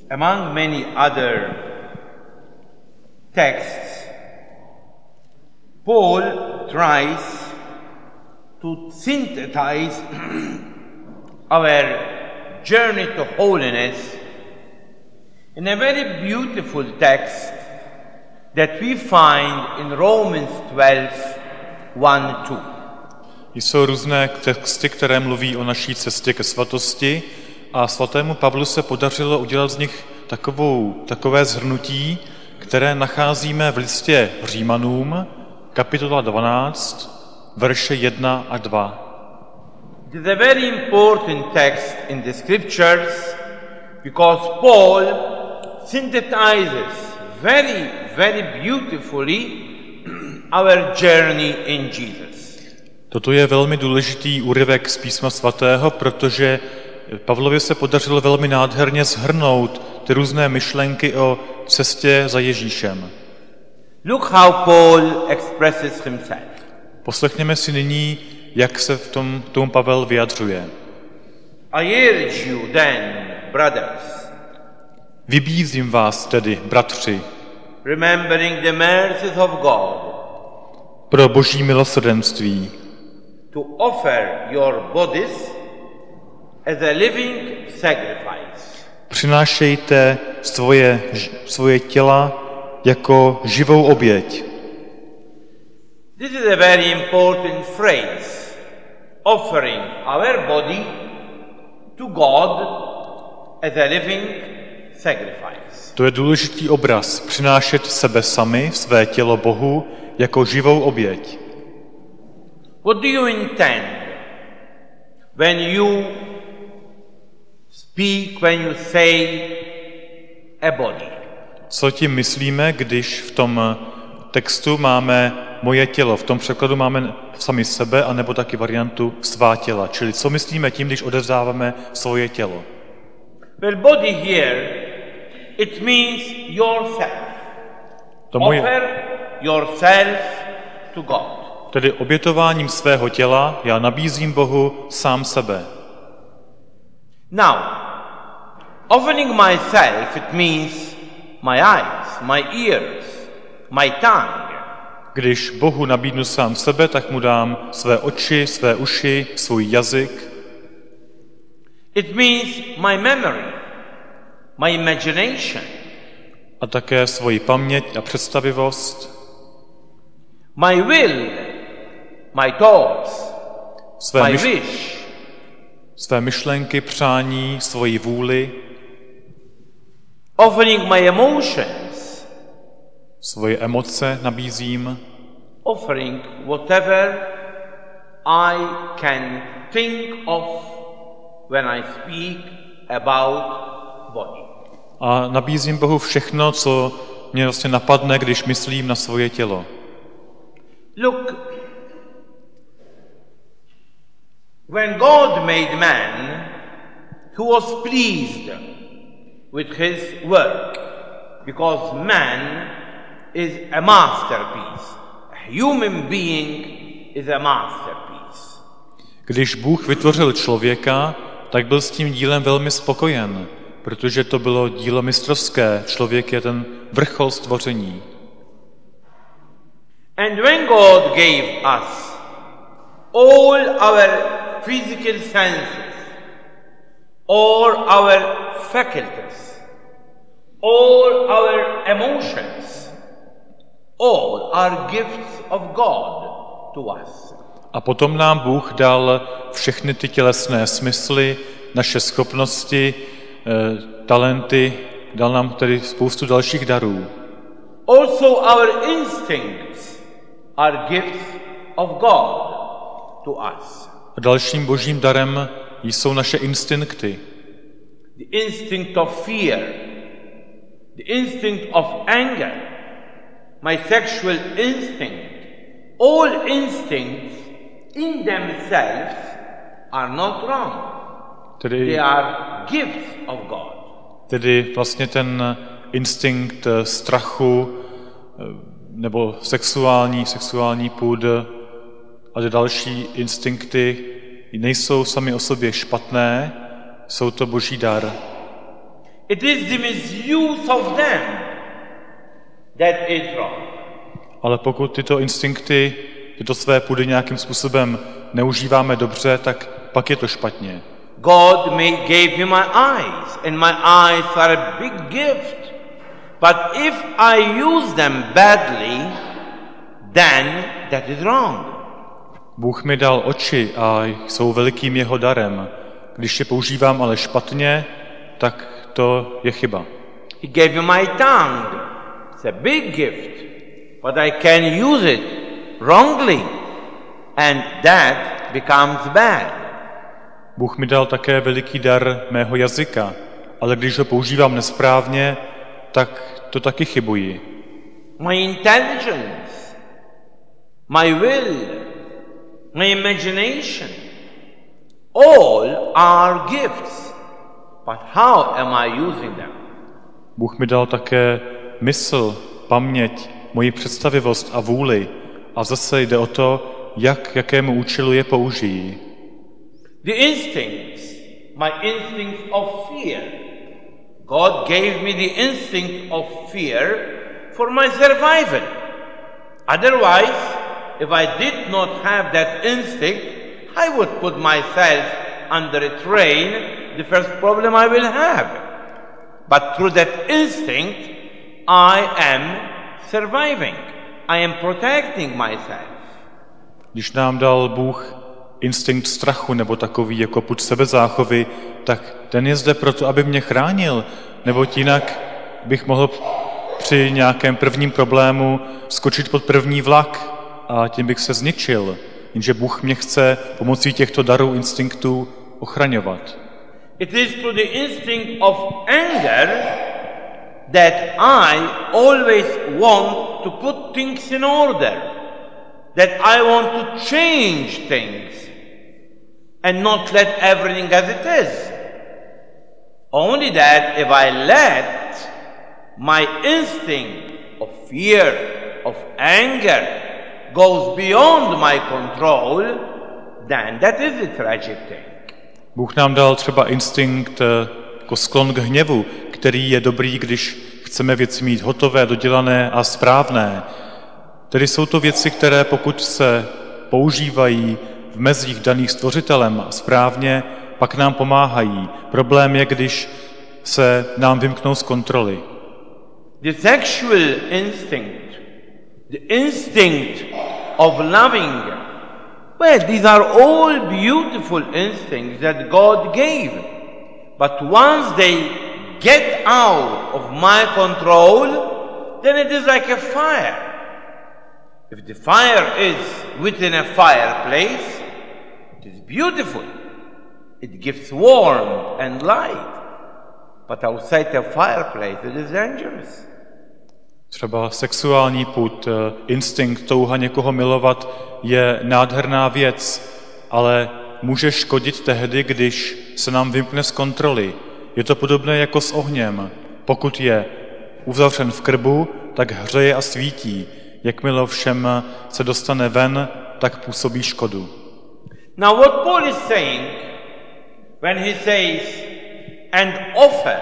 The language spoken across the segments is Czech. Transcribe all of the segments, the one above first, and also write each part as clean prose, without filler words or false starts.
Among many other texts, Paul tries to synthesize our journey to holiness in a very beautiful text that we find in Romans 12:1-2. Jsou různé texty, které mluví o naší cestě ke svatosti a svatému Pavlu se podařilo udělat z nich takové shrnutí, které nacházíme v listě Římanům, kapitola 12, verše 1 a 2. It is a very important text in the scriptures because Paul synthesizes very, very beautifully our journey in Jesus. Toto je velmi důležitý úryvek z Písma svatého, protože Pavlovi se podařilo velmi nádherně shrnout ty různé myšlenky o cestě za Ježíšem. Look how Paul expresses himself. Poslechněme si nyní, jak se v tomu Pavel vyjadřuje. I urge you then, brothers, Vybízím vás tedy, bratři, remembering the mercies of God, pro boží milosrdenství, to offer your bodies as a living sacrifice. přinášejte svoje těla jako živou oběť. This is a very important phrase, offering our body to God as a living sacrifice. To je důležitý obraz, přinášet sebe sami, své tělo Bohu, jako živou oběť. What do you intend when you speak, when you say a body? Co tím myslíme, když v tom textu máme moje tělo, v tom překladu máme sami sebe, anebo taky variantu svá těla. Čili co myslíme tím, když odevzdáváme svoje tělo? Well, body here, it means yourself. Offer yourself to God. Tedy obětováním svého těla já nabízím Bohu sám sebe. Now, offering myself, it means my eyes, my ears, my tongue. Když Bohu nabídnu sám sebe, tak mu dám své oči, své uši, svůj jazyk. It means my memory, my imagination. A také svoji paměť a představivost. My will, my thoughts, my wish. Své myšlenky, přání, svoji vůli. Offering my emotions. Svoje emoce nabízím. Offering whatever I can think of when I speak about body. A nabízím Bohu všechno, co mě vlastně napadne, když myslím na svoje tělo. Look, when God made man, he was pleased with his work because man is a masterpiece. A human being is a masterpiece. Když Bůh vytvořil člověka, tak byl s tím dílem velmi spokojen, protože to bylo dílo mistrovské. Člověk je ten vrchol stvoření. And when God gave us all our physical senses, all our faculties, all our emotions, all are gifts of God to us. A potom nám Bůh dal všechny ty tělesné smysly, naše schopnosti, talenty, dal nám tedy spoustu dalších darů. Also our instincts are gifts of God to us. A dalším božím darem jsou naše instinkty. The instinct of fear, the instinct of anger, my sexual instinct, all instincts in themselves are not wrong. They are gifts of God. Tedy vlastně ten instinkt strachu nebo sexuální půd a další instinkty nejsou sami o sobě špatné, jsou to boží dar. It is the misuse of them that is wrong. Ale pokud tyto instinkty, tyto své půdy nějakým způsobem neužíváme dobře, tak pak je to špatně. God gave me my eyes, and my eyes are a big gift. But if I use them badly, then that is wrong. Bůh mi dal oči a jsou velikým jeho darem. Když je používám ale špatně, tak to je chyba. He gave me my tongue. It's a big gift. But I can use it wrongly, and that becomes bad. Bůh mi dal také veliký dar mého jazyka, ale když ho používám nesprávně, tak to taky chybuji. My intelligence, my will, my imagination, all are gifts. But how am I using them? Bůh mi dal také mysl, paměť, moji představivost a vůli. A zase jde o to, jakému účelu je použijí. The instincts, my instincts of fear. God gave me the instinct of fear for my survival. Otherwise, if I did not have that instinct, I would put myself under a train, the first problem I will have. But through that instinct, I am surviving. I am protecting myself. Když nám dal Bůh instinkt strachu nebo takový jako pud sebezáchovy, tak ten je zde proto, aby mě chránil, neboť jinak bych mohl při nějakém prvním problému skočit pod první vlak a tím bych se zničil. Jenže Bůh mě chce pomocí těchto darů instinktů ochraňovat. It is through the instinct of anger that I always want to put things in order, that I want to change things and not let everything as it is. Only that if I let my instinct of fear, of anger goes beyond my control, then that is a tragic thing. Bůh nám dal třeba instinkt jako sklon k hněvu, který je dobrý, když chceme věci mít hotové, dodělané a správné. Tedy jsou to věci, které pokud se používají v mezích daných stvořitelem správně, pak nám pomáhají. Problém je, když se nám vymknou z kontroly. The sexual instinct, the instinct of loving, well, these are all beautiful instincts that God gave. But once they get out of my control, then it is like a fire. If the fire is within a fireplace, it is beautiful. It gives warmth and light. But outside the fireplace, it is dangerous. Třeba sexuální pud, instinkt, touha někoho milovat je nádherná věc, ale může škodit tehdy, když se nám vymkne z kontroly. Je to podobné jako s ohněm. Pokud je uzavřen v krbu, tak hřeje a svítí. Jakmile všem se dostane ven, tak působí škodu. Now what Paul is saying when he says, and offer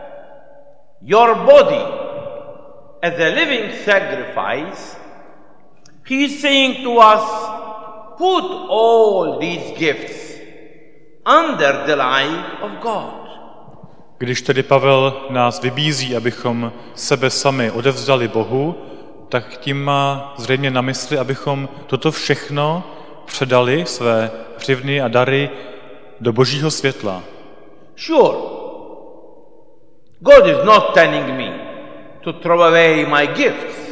your body as a living sacrifice, he is saying to us, put all these gifts under the light of God. Když tedy Pavel nás vybízí, abychom sebe sami odevzdali Bohu, tak tím má zřejmě na mysli, abychom toto všechno předali, své hřivny a dary, do Božího světla. Sure, God is not telling me to throw away my gifts.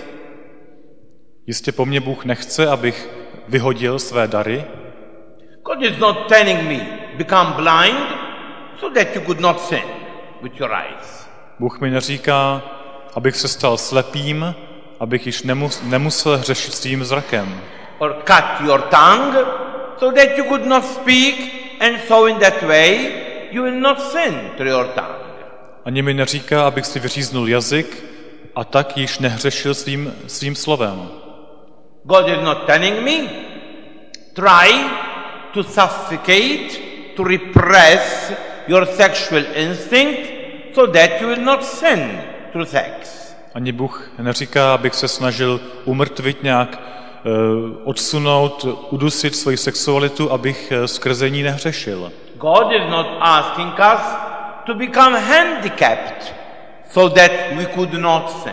Jistě po mně Bůh nechce, abych vyhodil své dary. God is not telling me become blind so that you could not sin with your eyes. Bůh mi neříká, abych se stal slepým, abych již nemusel hřešit svým zrakem. Or cut your tongue so that you could not speak, and so in that way you will not sin through your tongue. Ani mi neříká, abych si vyříznul jazyk a tak již nehřešil svým slovem. God is not telling me try to suffocate, to repress your sexual instinct so that you will not sin through sex. Ani Bůh neříká, abych se snažil umrtvit nějak, odsunout, udusit svoji sexualitu, abych skrze ní nehřešil. God is not asking us to become handicapped so that we could not sin.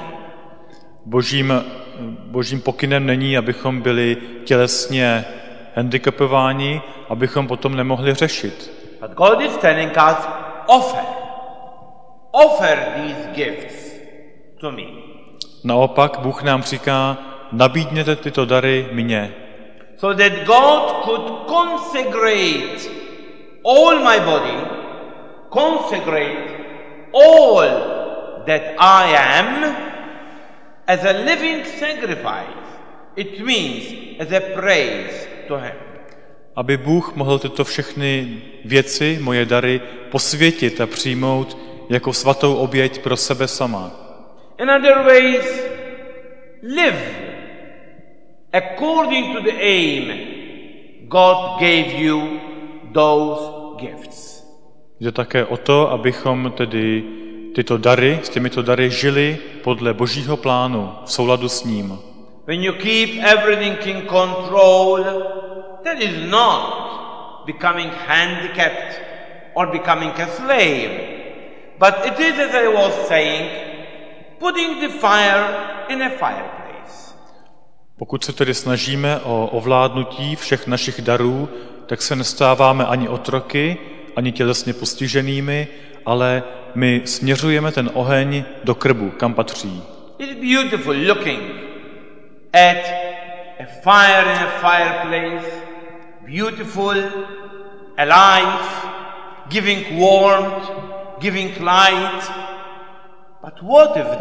Božím pokynem není, abychom byli tělesně handicapováni, abychom potom nemohli řešit. But God is telling us, offer these gifts to me. Naopak Bůh nám říká, nabídněte tyto dary mně. So that God could consecrate all my body, consecrate all that I am as a living sacrifice. It means as a praise to Him. Aby Bůh mohl tyto všechny věci, moje dary, posvětit a přijmout jako svatou oběť pro sebe sama. In other ways, live according to the aim God gave you those gifts. Jde také o to, abychom tedy s těmito dary žili podle Božího plánu, v souladu s ním. When you keep everything in control, that is not becoming handicapped or becoming a slave. But it is, as I was saying, putting the fire in a fireplace. Pokud se tedy snažíme o ovládnutí všech našich darů, tak se nestáváme ani otroky, ani tělesně postiženými, ale my směřujeme ten oheň do krbu, kam patří. It is beautiful looking at a fire in a fireplace, beautiful, alive, giving warmth, giving light. But what if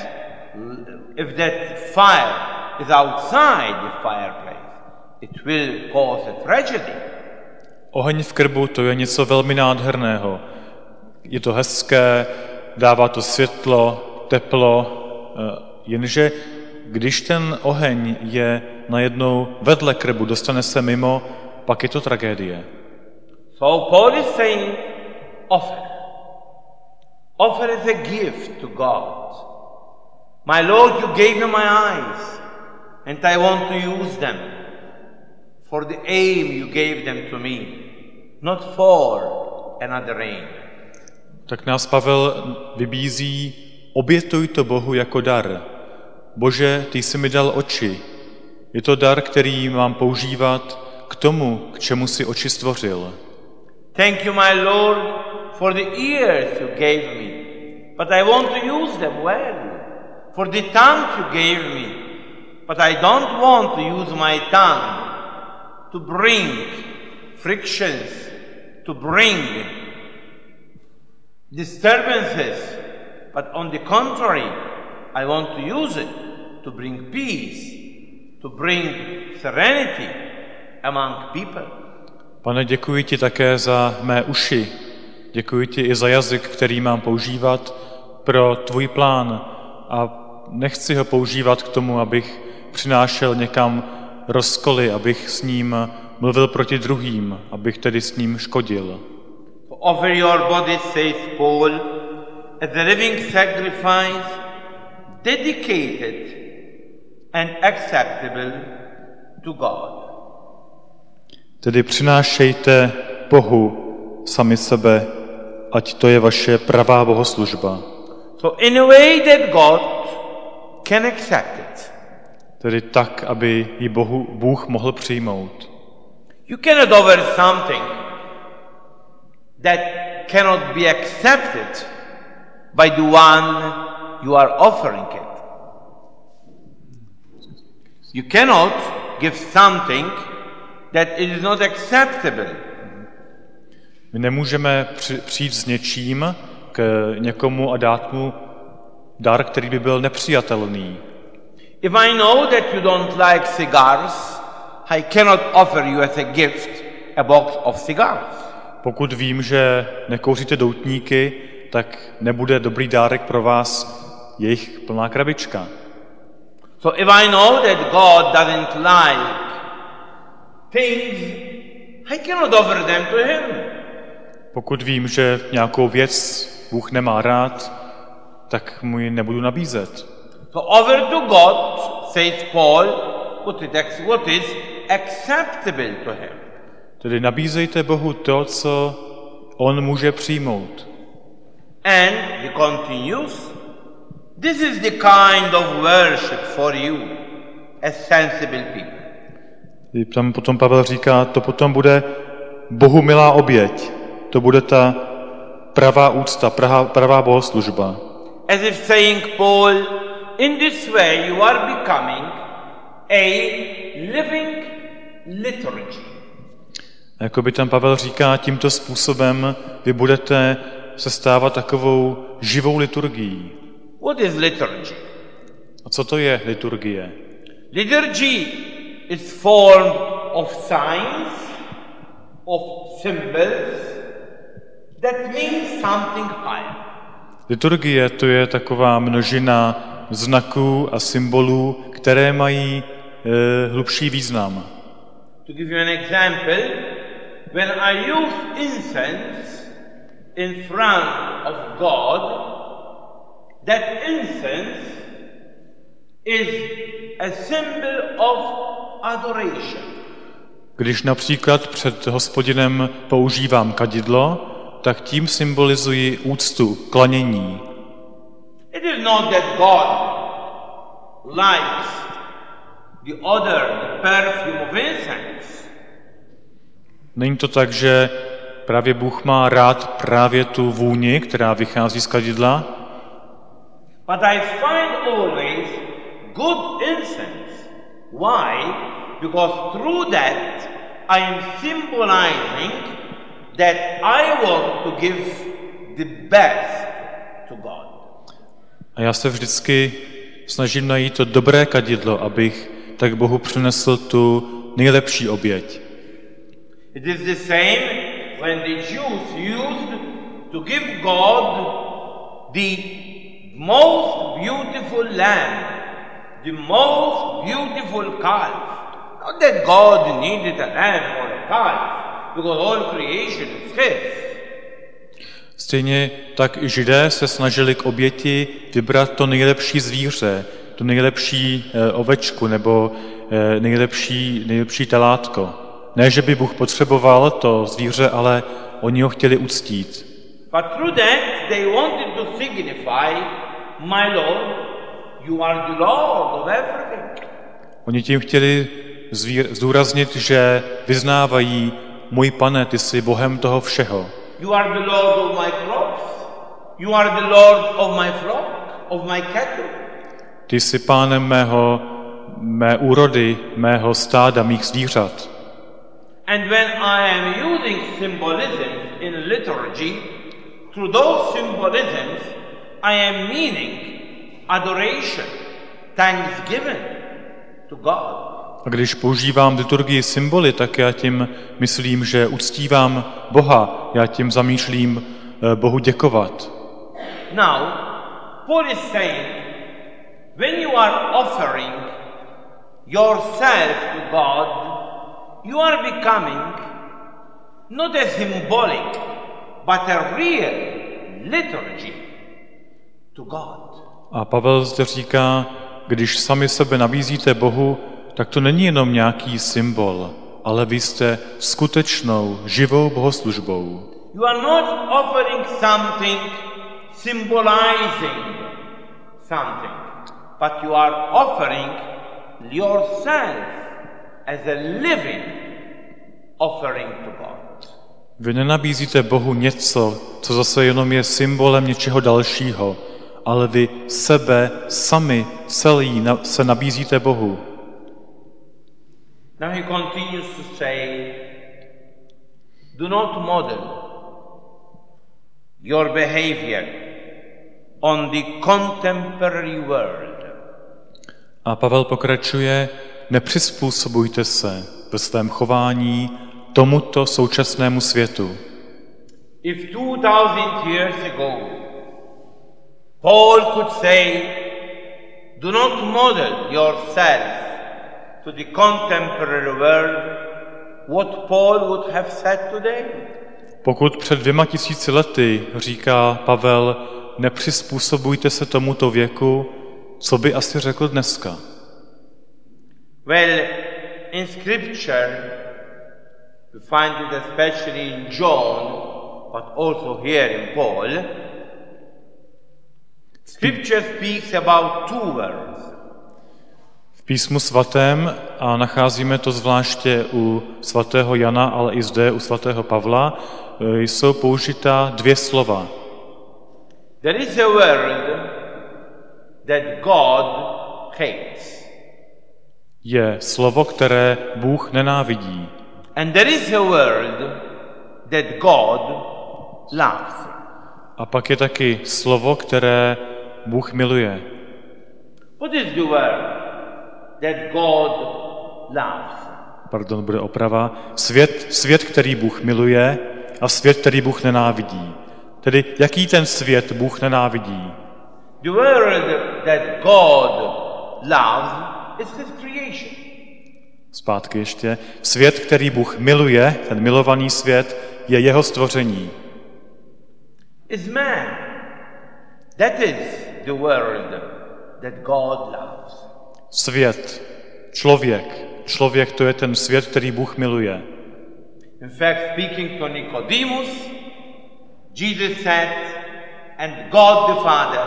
that fire is outside the fireplace? It will cause a tragedy. Oheň v krbu, to je něco velmi nádherného. Je to hezké, dává to světlo, teplo, jenže když ten oheň je najednou vedle krbu, dostane se mimo, pak je to tragédie. So Paul is saying, offer. Offer as a gift to God. My Lord, you gave me my eyes, and I want to use them for the aim you gave them to me, not for another aim. Tak nás Pavel vybízí, obětuj to Bohu jako dar. Bože, ty jsi mi dal oči. Je to dar, který mám používat k tomu, k čemu si oči stvořil. Thank you, my Lord, for the ears you gave me, but I want to use them well. For the tongue you gave me, but I don't want to use my tongue to bring frictions, to bring disturbances, but on the contrary, I want to use it to bring peace, to bring serenity among people. Pane, děkuji ti také za mé uši. Děkuji ti i za jazyk, který mám používat pro tvůj plán a nechci ho používat k tomu, abych přinášel někam rozkoly, abych s ním mluvil proti druhým, abych tedy s ním škodil. Offer your body, says Paul, as a living sacrifice, dedicated and acceptable to God. Tedy přinášejte Bohu sami sebe, ať to je vaše pravá bohoslužba. So in a way that God can accept it. Tedy tak, aby ji Bůh mohl přijmout. You cannot offer something that cannot be accepted by the one you are offering it. You cannot give something that it is not acceptable. My nemůžeme přijít s něčím k někomu a dát mu dar, který by byl nepřijatelný. If I know that you don't like cigars, I cannot offer you as a gift a box of cigars. Pokud vím, že nekouříte doutníky, tak nebude dobrý dárek pro vás jejich plná krabička. So if I know that God doesn't like things, I cannot offer them to Him. Pokud vím, že nějakou věc Bůh nemá rád, tak mu ji nebudu nabízet. So offer to God, says Paul, what is acceptable to him. Tedy nabízejte Bohu to, co on může přijmout. And he continues, this is the kind of worship for you as sensible people. Tam potom Pavel říká, to potom bude Bohu milá oběť. To bude ta pravá úcta, pravá bohoslužba. As if saying, Paul, in this way you are becoming a living liturgy. Jako by tam Pavel říká, tímto způsobem vy budete se stávat takovou živou liturgií. What is liturgy? A co to je liturgie? Liturgy is formed of signs, of symbols that mean something higher. Liturgie to je taková množina znaků a symbolů, které mají hlubší význam. To give you an example, when I use incense in front of God, that incense is a symbol of adoration. Když například před Hospodinem používám kadidlo, tak tím symbolizuji úctu, klanění. It is not that God likes the odor, the perfume of incense. Není to tak, že právě Bůh má rád právě tu vůni, která vychází z kadidla, but I find always good incense. Why? Because through that I am symbolizing that I want to give the best to God. A já se vždycky snažím najít to dobré kadidlo, abych tak Bohu přinesl tu nejlepší oběť. It is the same when the Jews used to give God the most beautiful lamb, the most beautiful calf. Not that God needed a lamb or a calf, because all creation is His. Stejně tak i Židé se snažili k oběti vybrat to nejlepší zvíře, tu nejlepší ovečku nebo nejlepší telátko. Ne, že by Bůh potřeboval to zvíře, ale oni ho chtěli uctít. But through that they wanted to signify, my Lord, you are the Lord of everything. Oni tím chtěli zdůraznit, že vyznávají, můj Pane, ty jsi Bohem toho všeho. You are the Lord of my crops. You are the Lord of my flock, of my cattle. Ty jsi pánem mé úrody, mého stáda, mých zvířat. And when I am using symbolism in liturgy, through those symbolisms, I am meaning adoration, thanksgiving to God. A když používám liturgii symboly, tak já tím myslím, že uctívám Boha, já tím zamýšlím Bohu děkovat. Now, Paul is saying, when you are offering yourself to God, you are becoming not a symbolic, but a real liturgy to God. A Pavel zde říká, když sami sebe nabízíte Bohu, tak to není jenom nějaký symbol, ale vy jste skutečnou, živou bohoslužbou. You are not offering something symbolizing something, but you are offering yourself as a living offering to God. Vy nenabízíte Bohu něco, co zase jenom je symbolem něčeho dalšího, ale vy sebe sami celý se nabízíte Bohu. Now he continues to say, do not model your behavior on the contemporary world. A Pavel pokračuje, nepřizpůsobujte se ve svém chování tomuto současnému světu. If 2000 years ago Paul could say, do not model yourself to the contemporary world, what Paul would have said today. Pokud před 2000 lety, říká Pavel, nepřizpůsobujte se tomuto věku, co by asi řekl dneska? Well, in Scripture, we find it especially in John, but also here in Paul. Scripture speaks about two words. V písmu svatém, a nacházíme to zvláště u svatého Jana, ale i zde u svatého Pavla, jsou použita dvě slova. There is a world that God hates. Je slovo, které Bůh nenávidí. And there is a world that God loves. A pak je taky slovo, které Bůh miluje. What is the world that God loves? Pardon, bude oprava. Svět, který Bůh miluje, a svět, který Bůh nenávidí. Tedy jaký ten svět Bůh nenávidí? The world that God loves is His creation. Zpátky ještě. Svět, který Bůh miluje, ten milovaný svět, je jeho stvoření. Is man. That is the world that God loves. Svět, člověk to je ten svět, který Bůh miluje. In fact, speaking to Nicodemus, Jesus said, and God the Father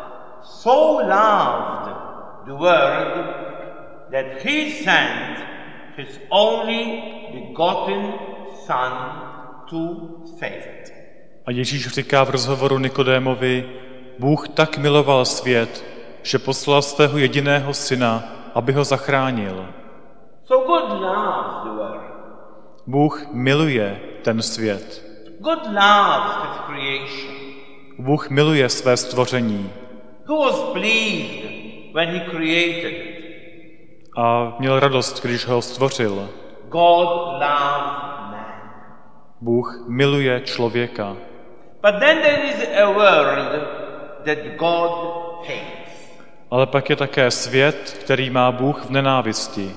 so loved the world that He sent His only begotten Son to save it. A Ježíš říká v rozhovoru Nikodémovi, Bůh tak miloval svět, že poslal svého jediného syna, aby ho zachránil. So God loves the world. Bůh miluje ten svět. God loves His creation. Bůh miluje své stvoření. He was pleased when He created it. A měl radost, když ho stvořil. God loves man. Bůh miluje člověka. But then there is a world that God hates. Ale pak je také svět, který má Bůh v nenávisti.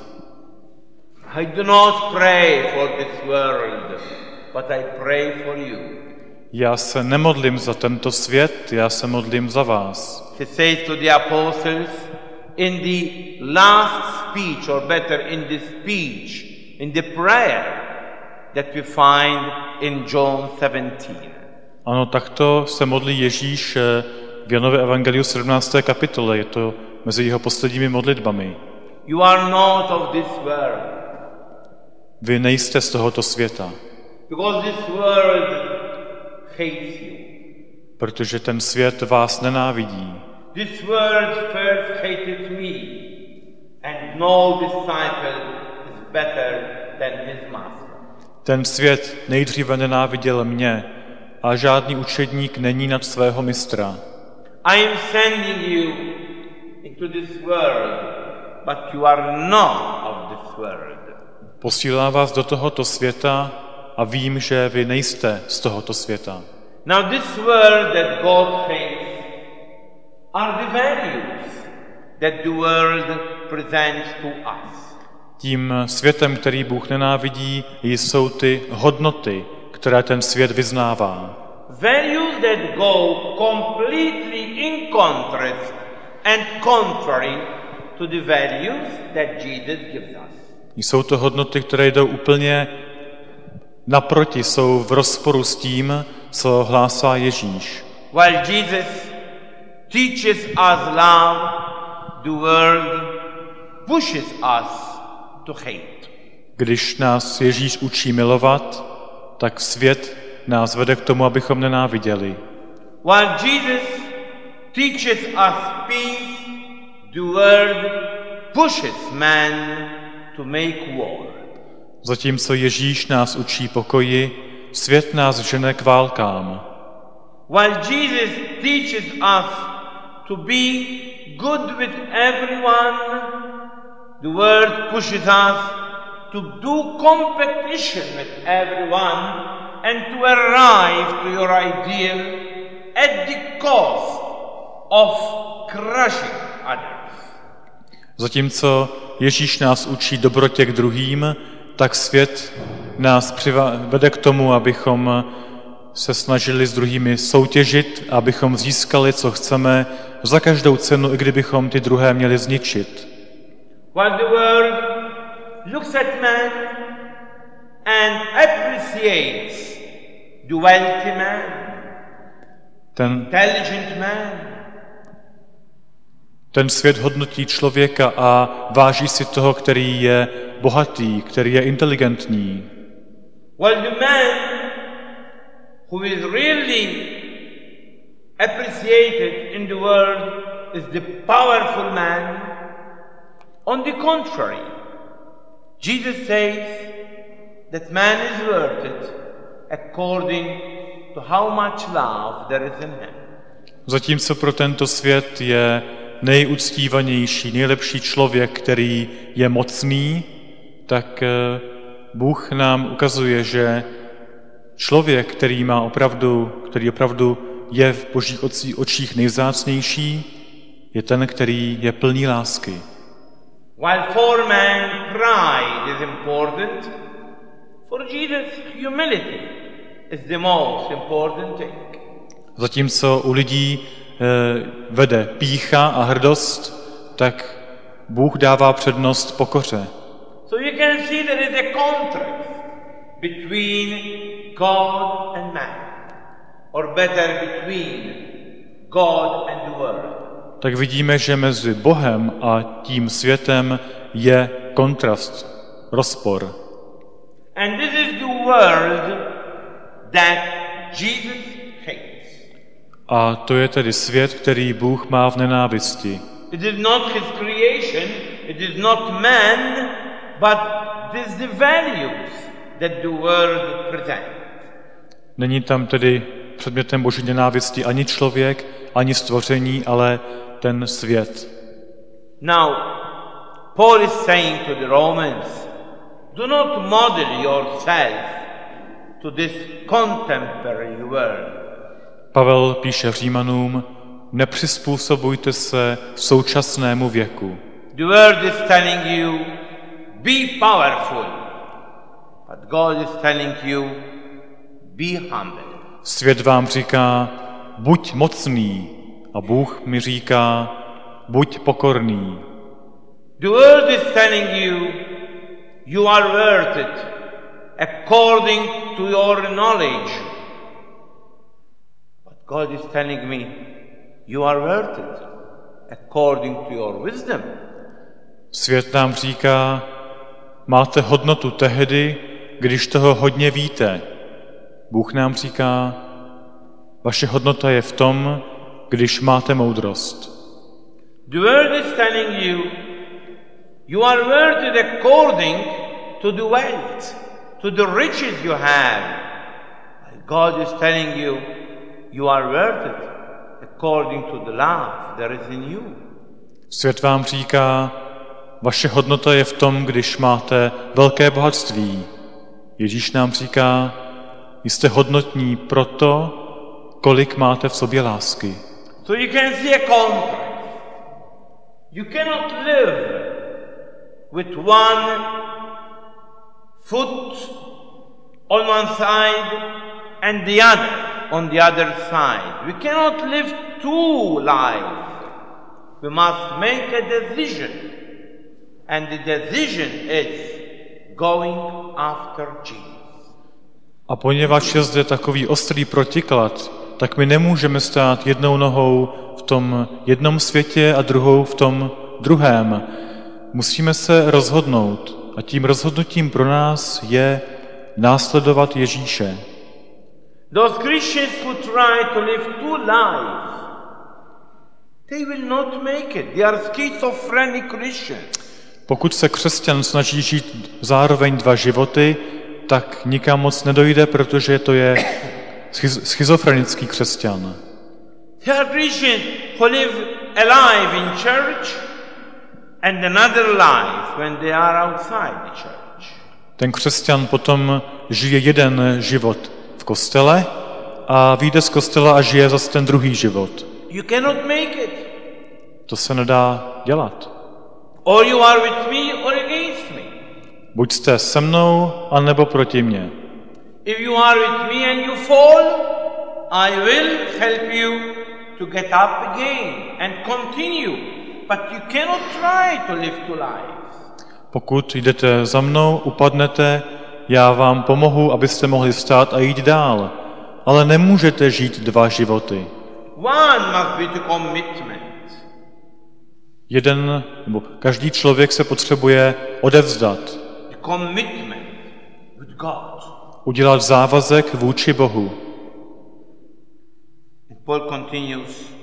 I do not pray for this world, but I pray for you. Já se nemodlím za tento svět, já se modlím za vás. He says to the apostles in the last speech, or better in the speech, in the prayer that we find in John 17. Ano, takto se modlí Ježíš v Janově evangeliu 17. kapitole. Je to mezi jeho posledními modlitbami. You are not of this world. Vy nejste z tohoto světa. Because this world hates you. Protože ten svět vás nenávidí. This world first hated me, and no disciple is better than his master. Ten svět nejdříve nenáviděl mě a žádný učedník není nad svého mistra. I am sending you into this world, but you are not of this world. Posílám vás do tohoto světa a vím, že vy nejste z tohoto světa. Now this world that God hates are the values that the world presents to us. Tím světem, který Bůh nenávidí, jsou ty hodnoty, které ten svět vyznává. Values that go completely in contrast and contrary to the values that Jesus gives us. Jsou to hodnoty, které jdou úplně naproti, jsou v rozporu s tím, co hlásá Ježíš. While Jesus teaches us love, the world pushes us to hate. Když nás Ježíš učí milovat, tak svět nás vede k tomu, abychom nenáviděli. While Jesus teaches us peace, the world pushes man to make war. Zatímco Ježíš nás učí pokoji, svět nás žene k válkám. While Jesus teaches us to be good with everyone, the world pushes us to do competition with everyone and to arrive to your ideal at the cost of crushing others. Zatímco Ježíš nás učí dobrotě k druhým, tak svět nás vede k tomu, abychom se snažili s druhými soutěžit, abychom získali, co chceme, za každou cenu, i kdybychom ty druhé měli zničit. While the world looks at man and appreciates the wealthy man, intelligent man. Ten svět hodnotí člověka a váží si toho, který je bohatý, který je inteligentní. Well, the man who is really appreciated in the world is the powerful man. On the contrary, Jesus says that man is worth it according to how much love there is in him. Zatímco pro tento svět je nejuctívanější, nejlepší člověk, který je mocný, tak Bůh nám ukazuje, že člověk, který opravdu je v Božích očích nejvzácnější, je ten, který je plný lásky. While for man pride is important, for Jesus humility is the most important thing. Zatímco u lidí vede pýcha a hrdost, tak Bůh dává přednost pokoře. So you can see there is a contrast between God and man, or better between God and the world. Tak vidíme, že mezi Bohem a tím světem je kontrast, rozpor. And this is the world that Jesus hates. A to je tedy svět, který Bůh má v nenávisti. It is not his creation, it is not man, but it is the values that the world presents. Není tam tedy předmětem Boží nenávisti ani člověk, ani stvoření, ale ten svět. Now, Paul is saying to the Romans, do not model yourself to this contemporary world. Pavel píše Římanům, nepřizpůsobujte se současnému věku. The world is telling you, be powerful, but God is telling you, be humble. Svět vám říká, buď mocný, a Bůh mi říká, buď pokorný. The world is telling you, you are worth it according to your knowledge. But God is telling me, you are worth it according to your wisdom. Svět nám říká, máte hodnotu tehdy, když toho hodně víte. Bůh nám říká, vaše hodnota je v tom, když máte moudrost. The world is telling you, you are worth it according to the wealth, to the riches you have. God is telling you, you are worth it according to the love there is in you. Svět vám říká, vaše hodnota je v tom, když máte velké bohatství. Ježíš nám říká, jste hodnotní proto, kolik máte v sobě lásky. So you can see a contrast. You cannot live with one foot on one side and the other on the other side. We cannot live two lives. We must make a decision. And the decision is going after Jesus. A poněvadž je zde takový ostrý protiklad, tak my nemůžeme stát jednou nohou v tom jednom světě a druhou v tom druhém. Musíme se rozhodnout a tím rozhodnutím pro nás je následovat Ježíše. Those Christians who try to live two lives, they will not make it. They are schizophrenic Christians. Pokud se křesťan snaží žít zároveň dva životy, tak nikam moc nedojde, protože to je schizofrenický křesťan. There are Christians who live alive in church and another life when they are outside the church. Ten křesťan potom žije jeden život v kostele a vyjde z kostela a žije zase ten druhý život. You cannot make it. To se nedá dělat. Or you are with me or against me. Buď jste se mnou, anebo proti mně. If you are with me and you fall, I will help you to get up again and continue. But you cannot try to live to life. Pokud jdete za mnou, upadnete, já vám pomohu, abyste mohli vstát a jít dál. Ale nemůžete žít dva životy. One must be the commitment. Každý člověk se potřebuje odevzdat. The commitment with God. Udělat závazek vůči Bohu. And Paul continues,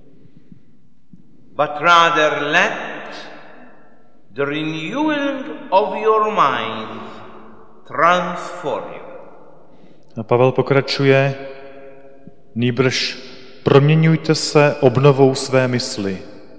but rather let the renewing of your mind transform you. A Pavel pokračuje, nýbrž proměňujte se obnovou své mysli.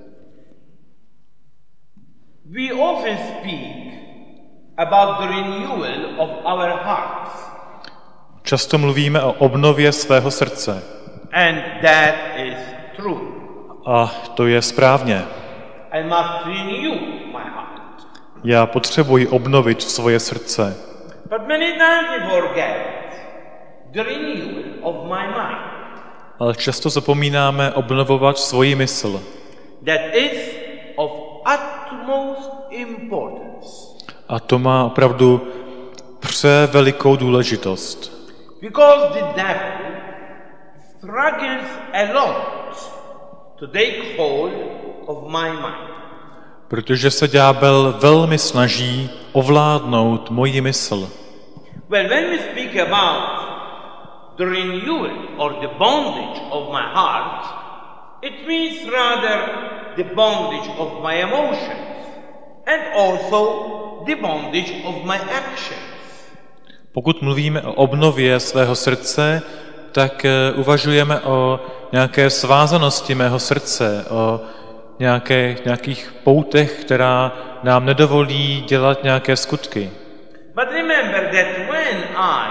We often speak about the renewal of our hearts. Často mluvíme o obnově svého srdce. And that is true. A to je správně. I must renew my heart. Já potřebuji obnovit svoje srdce. But many times we forget the renewal of my mind. Ale často zapomínáme obnovovat svoji mysl. That is of utmost importance. A to má opravdu převelikou důležitost. Because the devil struggles a lot to take hold of my mind. Protože se ďábel velmi snaží ovládnout moji mysl. Well, when we speak about the renewal or the bondage of my heart, it means rather the bondage of my emotions and also the bondage of my actions. Pokud mluvíme o obnově svého srdce, tak uvažujeme o nějaké svázanosti mého srdce, o nějakých poutech, která nám nedovolí dělat nějaké skutky. But remember that when I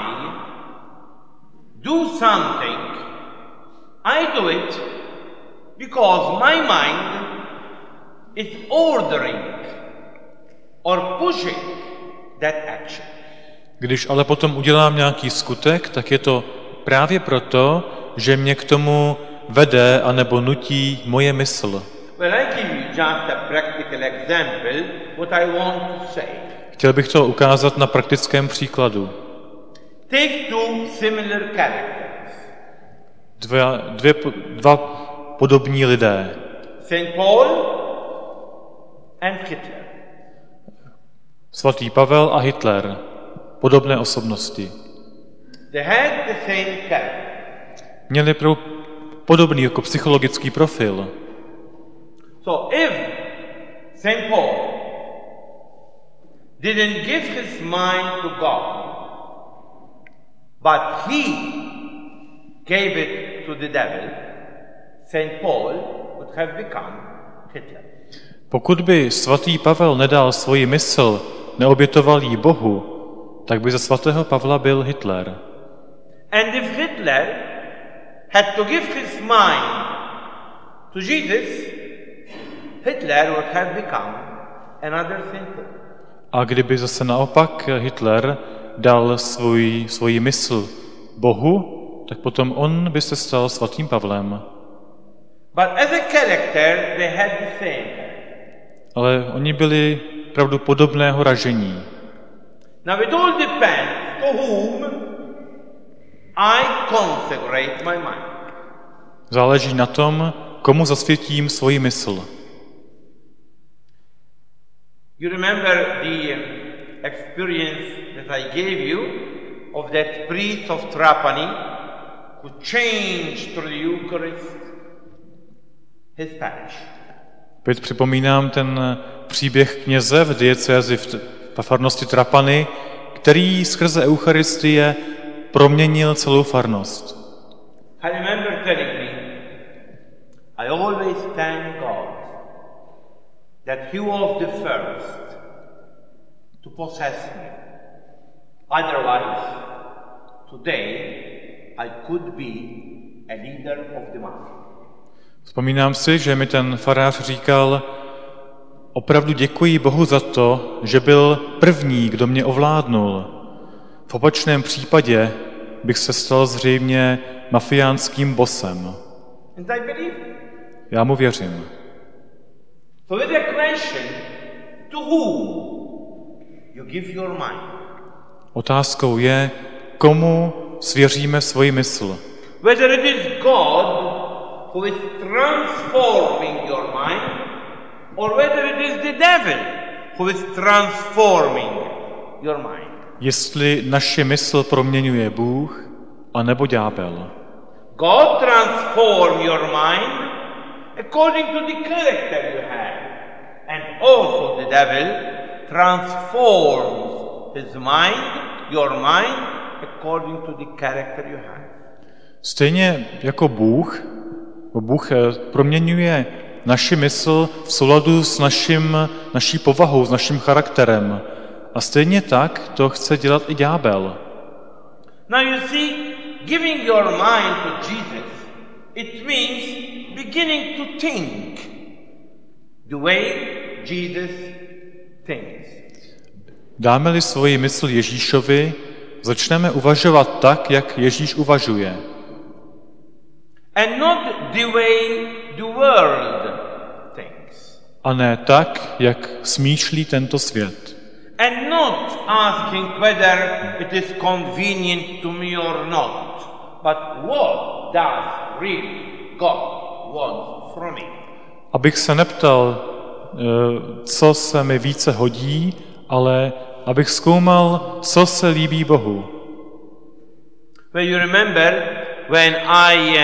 do something, I do it because my mind is ordering or pushing that action. Když ale potom udělám nějaký skutek, tak je to právě proto, že mě k tomu vede anebo nutí moje mysl. Well, I give you just a practical example what I want to say. Chtěl bych to ukázat na praktickém příkladu. Take two similar characters. Dva podobní lidé. Saint Paul and Hitler. Svatý Pavel a Hitler. Podobné osobnosti. They had the same character. Měli podobný jako psychologický profil. So if Saint Paul didn't give his mind to God, but he gave it to the devil, Saint Paul would have become Hitler. Pokud by svatý Pavel nedal svoji mysl, neobětoval jí Bohu, tak by ze svatého Pavla byl Hitler. And if Hitler had to give his mind to Jesus, Hitler would have become another Saint Paul. A kdyby zase naopak Hitler dal svoji mysl Bohu, tak potom on by se stal svatým Pavlem. But as a character, they had the same. Ale oni byli opravdu podobného ražení. Now it all depends to whom I consecrate my mind. Záleží na tom, komu zasvětím svoji mysl. You remember the experience that I gave you of that priest of Trapani who changed through the Eucharist his parish. Opět připomínám ten příběh kněze v diecézi v farnosti Trapani, který skrze Eucharistie proměnil celou farnost. I remember telling me, I always thank God that He was the first to possess me. Otherwise, today I could be a leader of the mass. Vzpomínám si, že mi ten farář říkal, Opravdu děkuji Bohu za to, že byl první, kdo mě ovládnul. V opačném případě bych se stal zřejmě mafiánským bosem. And I believe. Já mu věřím. So with the question, to whom you give your mind? Otázkou je, komu svěříme svoji mysl. Whether it is God who is transforming your mind, or whether it is the devil who is transforming your mind. Jestli naše mysl proměňuje Bůh, anebo ďábel. God transform your mind according to the character you have. And also the devil transforms his mind, your mind, according to the character you have. Stejně jako Bůh proměňuje naši mysl v souladu s naší povahou, s naším charakterem. A stejně tak to chce dělat i ďábel. Now you see, giving your mind to Jesus, it means beginning to think the way Jesus thinks. Dáme-li svoji mysl Ježíšovi, začneme uvažovat tak, jak Ježíš uvažuje. And not the way the world thinks. A ne tak, jak smýšlí tento svět. And not asking whether it is convenient to me or not, but what does really God want from me? Abych se neptal, co se mi více hodí, ale abych zkoumal, co se líbí Bohu. Well, you remember when I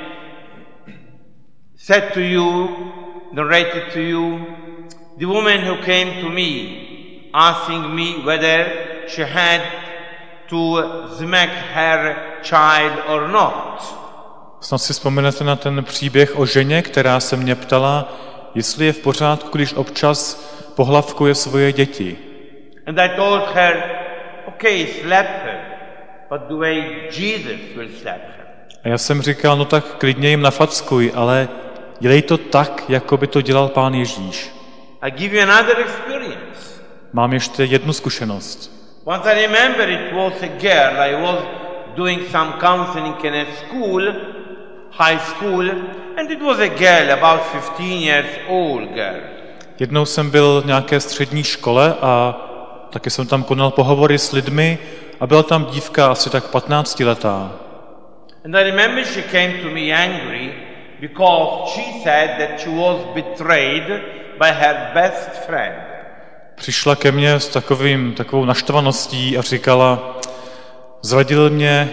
said to you, narrated to you, the woman who came to me asking me whether she had to smack her child or not. Snad si vzpomenete na ten příběh o ženě, která se mě ptala, jestli je v pořádku, když občas pohlavkuje svoje děti. And I told her, okay, slap her, but the way Jesus will slap her. A já jsem říkal, no tak klidně jim nafackuj, ale dělej to tak, jako by to dělal Pán Ježíš. I give you another experience. Mám ještě jednu zkušenost. Once I remember it was a girl. I was doing some counseling in a school, high school, and it was a girl, about 15 years old girl. Jednou jsem byl v nějaké střední škole a taky jsem tam konal pohovory s lidmi a byla tam dívka asi tak 15letá. And I remember she came to me angry because she said that she was betrayed by her best friend. Přišla ke mně s takovou naštvaností a říkala, zradil mě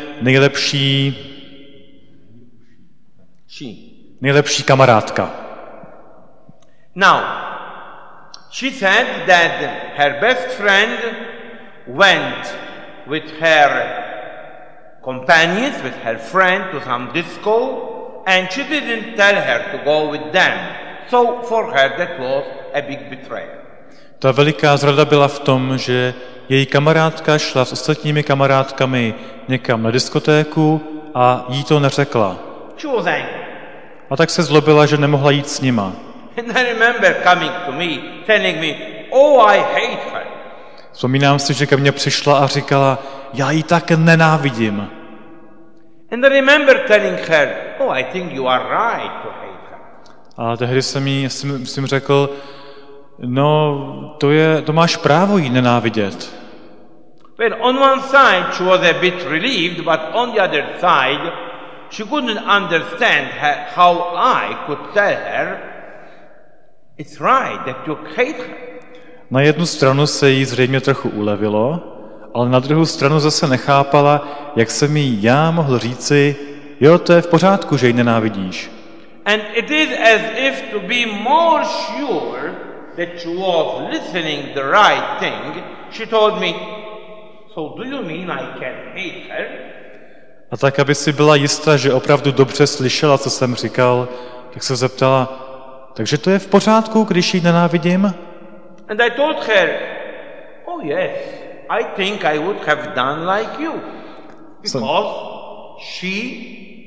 nejlepší kamarádka. Now, she said that her best friend went with her companions, with her friend to some disco, and she didn't tell her to go with them. So for her that was a big betrayal. Ta veliká zrada byla v tom, že její kamarádka šla s ostatními kamarádkami někam na diskotéku a jí to neřekla. She was angry. A tak se zlobila, že nemohla jít s nima. And I remember coming to me, telling me, oh, I hate her. Vzpomínám si, že ke mně přišla a říkala, já ji tak nenávidím. And I remember telling her, oh, I think you are right to hate her. A tehdy jsem řekl, no, to máš právo jí nenávidět. Well, on one side she was a bit relieved, but on the other side she couldn't understand how I could tell her it's right that you hate her. Na jednu stranu se jí zřejmě trochu ulevilo, ale na druhou stranu zase nechápala, jak jsem jí já mohl říci, jo, to je v pořádku, že ji nenávidíš. And it is as if to be more sure that she was listening the right thing, she told me, so do you mean I can hate her? A tak, aby si byla jistá, že opravdu dobře slyšela, co jsem říkal, tak se zeptala, takže to je v pořádku, když ji nenávidím? And I told her, oh yes, I think I would have done like you. Because she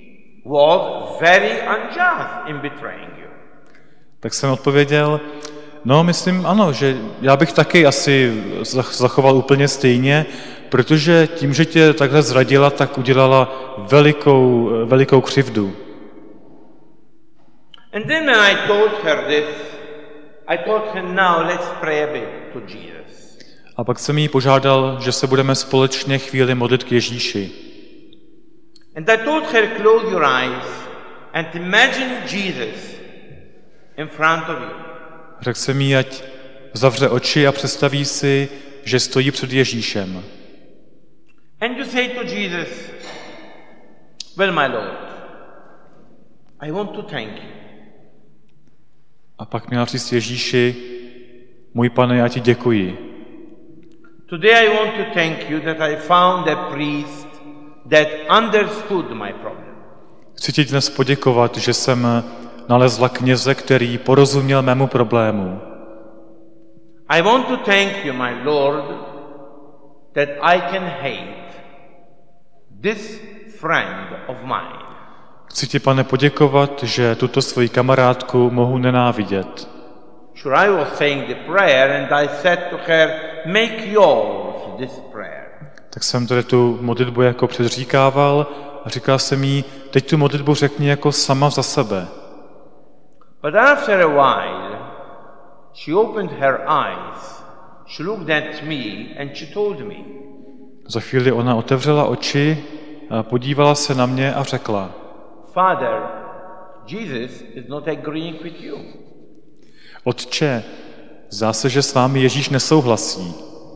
was very unjust in betraying you. Tak jsem odpověděl, No, myslím ano, že já bych taky asi zachoval úplně stejně, protože tím, že tě takhle zradila, tak udělala velikou křivdu. And then when I told her this, I told her, now let's pray a bit to Jesus. A pak jsem jí požádal, že se budeme společně chvíli modlit k Ježíši. And I told her, close your eyes and imagine Jesus in front of you. Řekl jsem jí, ať zavře oči a představí si, že stojí před Ježíšem. And you say to Jesus, well, my Lord, I want to thank you. A pak měla říct Ježíši, můj Pane, já ti děkuji. Today I want to thank you that I found a priest that understood my problem. Chci ti dnes poděkovat, že jsem nalezla kněze, který porozuměl mému problému. I want to thank you, my Lord, that I can hate this friend of mine. Chci ti, Pane, poděkovat, že tuto svoji kamarádku mohu nenávidět. Sure, I was saying the prayer and I said to her, make yours this prayer. Tak jsem tedy tu modlitbu jako předříkával a říkal jsem jí, teď tu modlitbu řekni jako sama za sebe. But after a while, she opened her eyes, she looked at me and she told me. Za chvíli ona otevřela oči, a podívala se na mě a řekla, Father, Jesus is not agreeing with you. Otče, zdá se, že s vámi Ježíš nesouhlasí.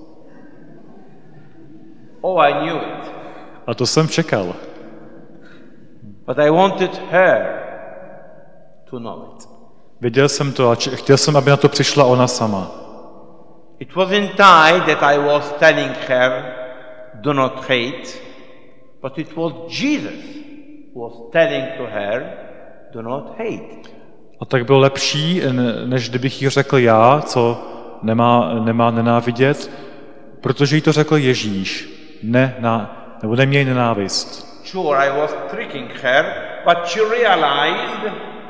Oh, I knew it. A to jsem čekal. But I wanted her to know it. Věděl jsem to a chtěl jsem, aby na to přišla ona sama. It was in Thai that I was telling her, do not hate, but it was Jesus who was telling to her, do not hate. A tak bylo lepší, než kdybych jí řekl já, co nemá nenávidět, protože jí to řekl Ježíš. Nebo neměj nenávist. Sure, I was tricking her, but she realized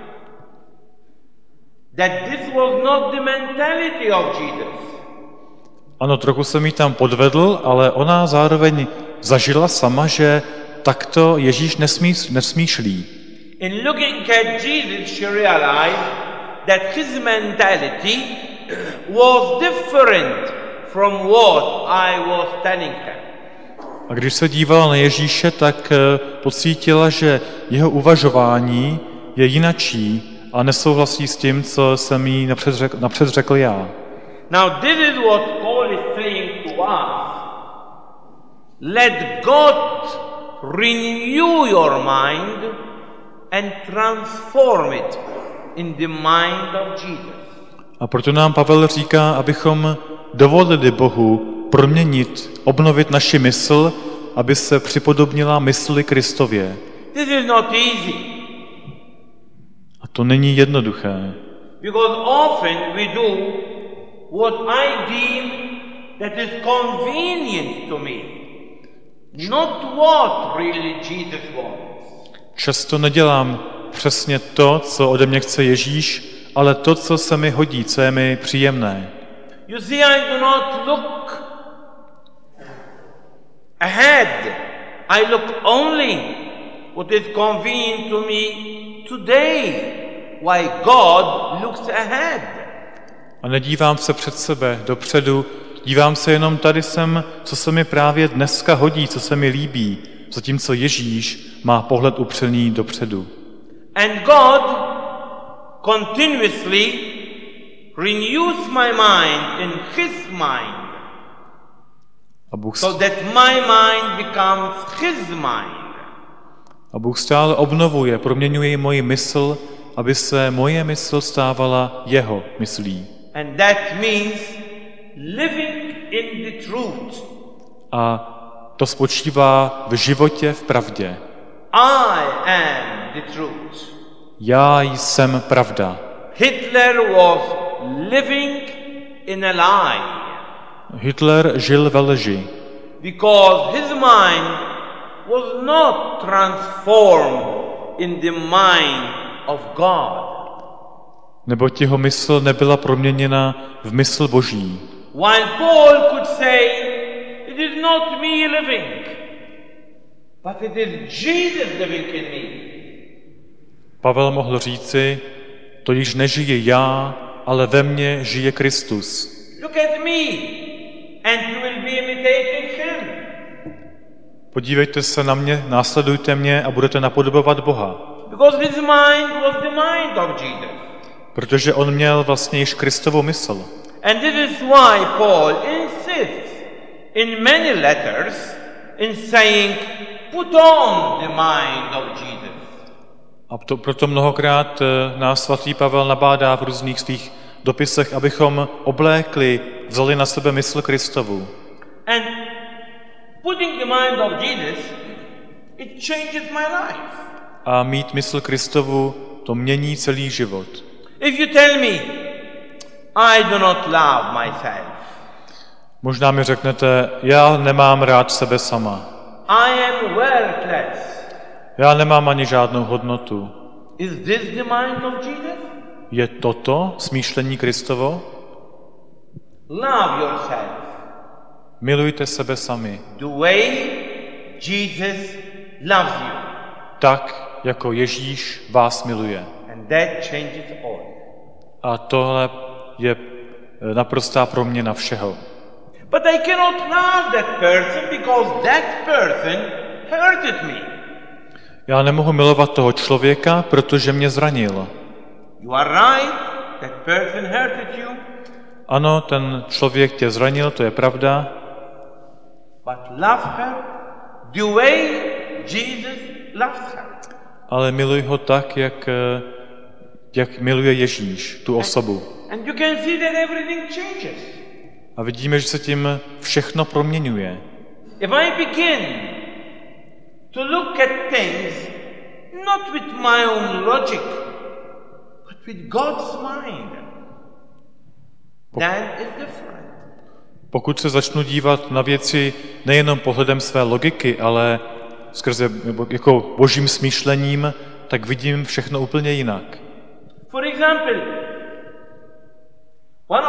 that this was not the mentality of Jesus. Ano, trochu jsem jí tam podvedl, ale ona zároveň zažila sama, že takto Ježíš nesmýšlí. In looking at Jesus, she realized that his mentality was different from what I was telling her. A když se dívala na Ježíše, tak pocítila, že jeho uvažování je jinačí a nesouhlasí s tím, co jsem jí napřed řekl já. Now this is what Paul is saying to us. Let God renew your mind and transform it in the mind of Jesus. A proto nám Pavel říká, abychom dovolili Bohu proměnit, obnovit naši mysl, aby se připodobnila mysli Kristově. This is not easy. A to není jednoduché. Because often we do what I deem that is convenient to me, not what really Jesus wants. Často nedělám přesně to, co ode mě chce Ježíš, ale to, co se mi hodí, co je mi příjemné. You see, I do not look ahead. I look only what is convenient to me today. Why God looks ahead. A nedívám se před sebe, dopředu, dívám se jenom tady sem, co se mi právě dneska hodí, co se mi líbí, zatímco Ježíš má pohled upřený dopředu. And God continuously renews my mind in His mind, so that my mind becomes His mind. A Bůh stále obnovuje, proměňuje moji mysl, aby se moje mysl stávala jeho myslí. And that means living in the truth. A to spočívá v životě v pravdě. I am the truth. Já jsem pravda. Hitler was living in a lie. Hitler žil ve lži. Because his mind was not transformed in the mind of God. Neboť jeho mysl nebyla proměněna v mysl Boží. While Paul could say, it is not me living, but it is Jesus living in me. Pavel mohl říci, to již nežije já, ale ve mně žije Kristus. Look at me, and you will be imitating him. Podívejte se na mě, následujte mě a budete napodobovat Boha. Because his mind was the mind of Jesus. Protože on měl vlastně již Kristovu mysl. And this is why Paul insists in many letters in saying, put on the mind of Jesus. A proto mnohokrát nás svatý Pavel nabádá v různých svých dopisech, abychom oblékli, vzali na sebe mysl Kristovu. And putting the mind of Jesus, it changes my life. A mít mysl Kristovu, to mění celý život. If you tell me, I do not love myself. Možná mi řeknete, já nemám rád sebe sama. I am worthless. Já nemám ani žádnou hodnotu. Is this the mind of Jesus? Je toto smýšlení Kristovo? Love yourself. Milujte sebe sami. The way Jesus loves you. Tak, jako Ježíš vás miluje. And that changes all. A tohle je naprostá proměna všeho. But I cannot love that person because that person hurted me. Já nemohu milovat toho člověka, protože mě zranil. You are right, that person hurted you. Ano, ten člověk tě zranil, to je pravda. But love her the way Jesus loves her. Ale miluj ho tak, jak miluje Ježíš, tu osobu. And you can see that everything changes. A vidíme, že se tím všechno proměňuje. If I begin to look at things not with my own logic, but with God's mind, then it's different. Pokud se začnu dívat na věci nejenom pohledem své logiky, ale skrze jako božím smýšlením, tak vidím všechno úplně jinak. For example, one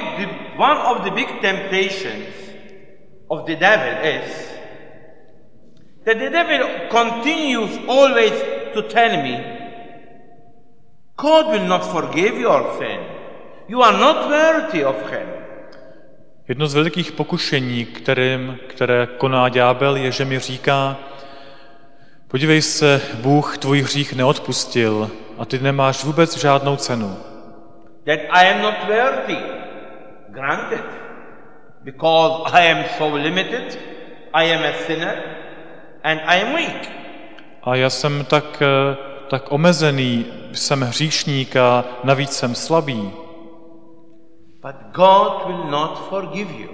of the big temptations of the devil is that the devil continues always to tell me, God will not forgive your sin. You are not worthy of him. Jedno z velikých pokušení, které koná ďábel, je, že mi říká, podívej se, Bůh tvůj hřích neodpustil a ty nemáš vůbec žádnou cenu. That I am not worthy, granted, because I am so limited, I am a sinner, and I am weak. A já jsem tak omezený, jsem hříšník a navíc jsem slabý. But God will not forgive you.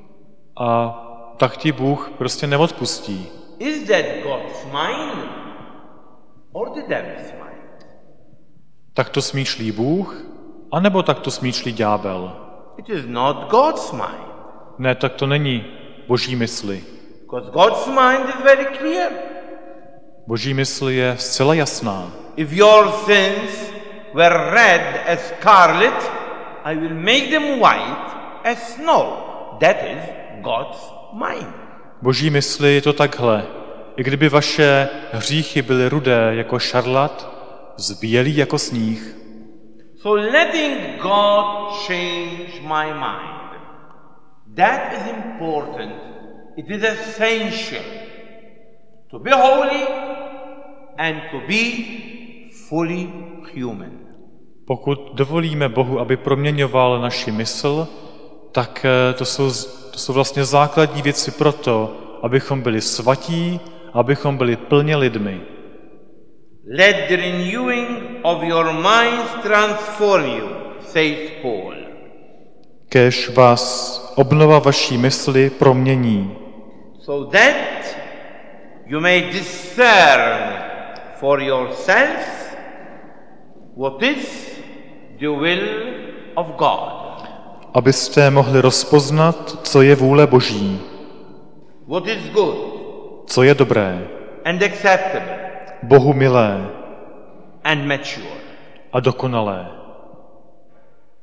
A tak ti Bůh prostě neodpustí. Is that God's mind or the devil's mind? Tak to smýšlí Bůh, anebo tak to smýšlí ďábel? It is not God's mind. Ne, tak to není boží mysli. Because God's mind is very clear. Boží mysl je zcela jasná. If your sins were red as scarlet, I will make them white as snow. That is God's mind. Boží mysli je to takhle. I kdyby vaše hříchy byly rudé jako šarlat, zbělí jako sníh. So letting God change my mind, that is important. It is essential to be holy and to be fully human. Pokud dovolíme Bohu, aby proměňoval naši mysl, tak to jsou vlastně základní věci pro to, abychom byli svatí, abychom byli plně lidmi. Let the renewing of your minds transform you, says Paul. Kéž vás obnova vaší mysli promění. So that you may discern for yourselves what is the will of God. Abyste mohli rozpoznat, co je vůle Boží. What is good. Co je dobré. And acceptable. Bohu milé. And mature. A dokonalé.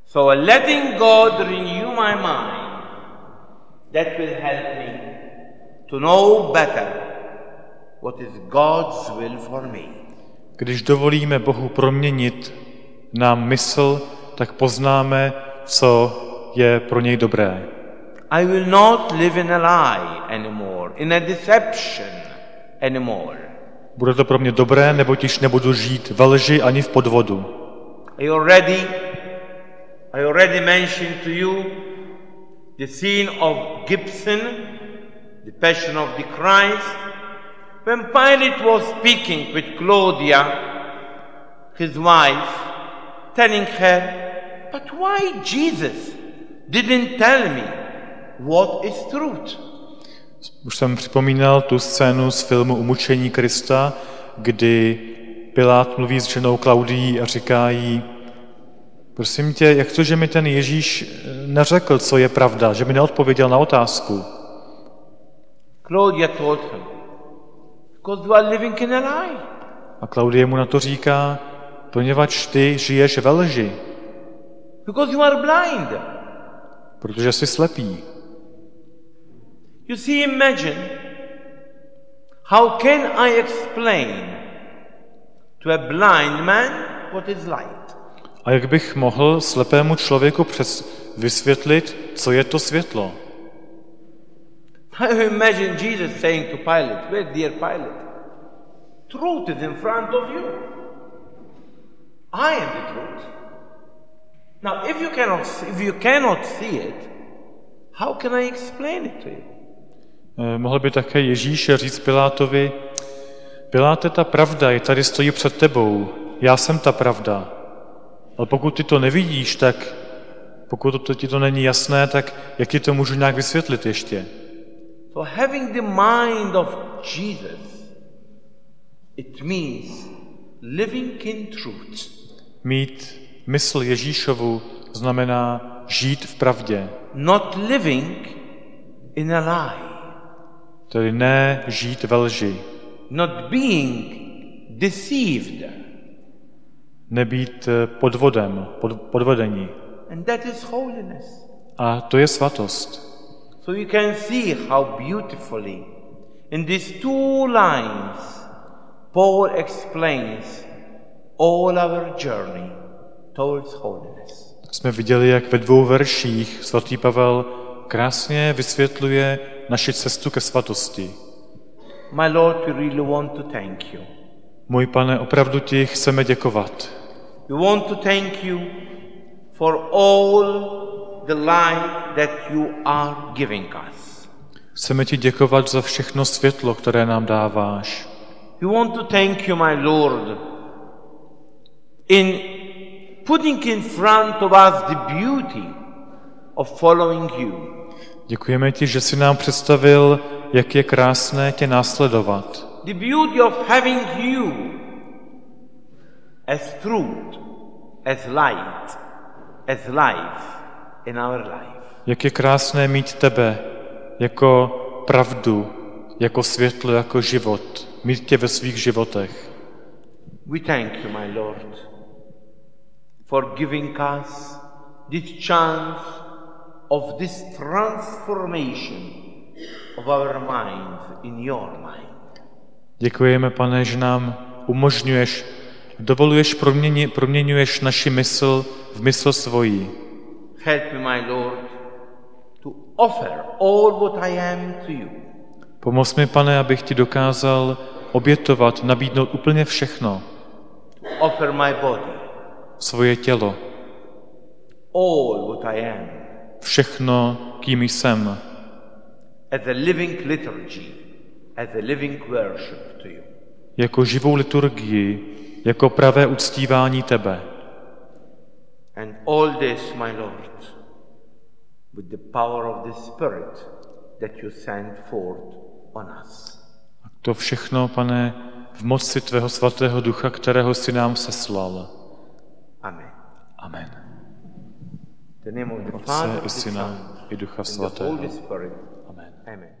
So letting God renew my mind, that will help me to know better what is God's will for me. Když dovolíme Bohu proměnit nám mysl, tak poznáme, co je pro něj dobré. I will not live in a lie anymore, in a deception anymore. Bude to pro mě dobré, neboť již nebudu žít ve lži ani v podvodu. I already mentioned to you the scene of Gibson, the Passion of the Christ, when Pilate was speaking with Claudia, his wife, telling her, but why Jesus didn't tell me what is truth? Už jsem připomínal tu scénu z filmu Umučení Krista, kdy Pilát mluví s ženou Klaudií a říká jí, prosím tě, jak to, že mi ten Ježíš neřekl, co je pravda, že mi neodpověděl na otázku? Claudia told him, because you are living in a lie. A Klaudie mu na to říká, poněvadž ty žiješ ve lži. Because you are blind. Protože jsi slepý. You see, imagine, how can I explain to a blind man what is light? A jak bych mohl slepému člověku vysvětlit, co je to světlo? I imagine Jesus saying to Pilate, well, dear Pilate, truth is in front of you. I am the truth. Now, if you cannot see it, how can I explain it to you? Mohl by také Ježíš říct Pilátovi, Piláte, ta pravda je tady, stojí před tebou, já jsem ta pravda. Ale pokud ty to nevidíš, tak pokud ti to není jasné, tak jak ti to můžu nějak vysvětlit ještě? So having the mind of Jesus, it means living in truth. Mít mysl Ježíšovu znamená žít v pravdě. Not living in a lie. Tedy ne žít ve lži. Not being deceived. Nebýt podvedení. And that is holiness. A to je svatost. So you can see how beautifully in these two lines Paul explains all our journey towards holiness. Jsme viděli, jak ve 2 verších svatý Pavel krásně vysvětluje naši cestu ke svatosti. My Lord, we really want to thank you. Můj Pane, opravdu ti chceme děkovat. We want to thank you for all the light that you are giving us. Chceme ti děkovat za všechno světlo, které nám dáváš. We want to thank you, my Lord, in putting in front of us the beauty of following you. Děkujeme ti, že jsi nám představil, jak je krásné tě následovat. The beauty of having you as truth, as light, as life in our life. Jak je krásné mít tebe jako pravdu, jako světlo, jako život, mít tě ve svých životech. We thank you, my Lord, for giving us this chance of this transformation of our minds in your mind. Děkujeme, Pane, že nám umožňuješ, dovoluješ, proměňuješ naši mysl v mysl svoji. Help me, my Lord, to offer all what I am to you. Pomoz mi, Pane, abych ti dokázal obětovat, nabídnout úplně všechno. To offer my body. Svoje tělo. All what I am. Všechno, kým jsem. As a living liturgy, as a living worship to you. Jako živou liturgii, jako pravé uctívání tebe. And all this, my Lord, with the power of the Spirit that you sent forth on us. To všechno, Pane, v moci tvého svatého ducha, kterého jsi nám seslal. Amen. Amen. The name of the Otce Father, i the Syna Son, i Ducha and the Svatého. Holy Spirit. Amen. Amen.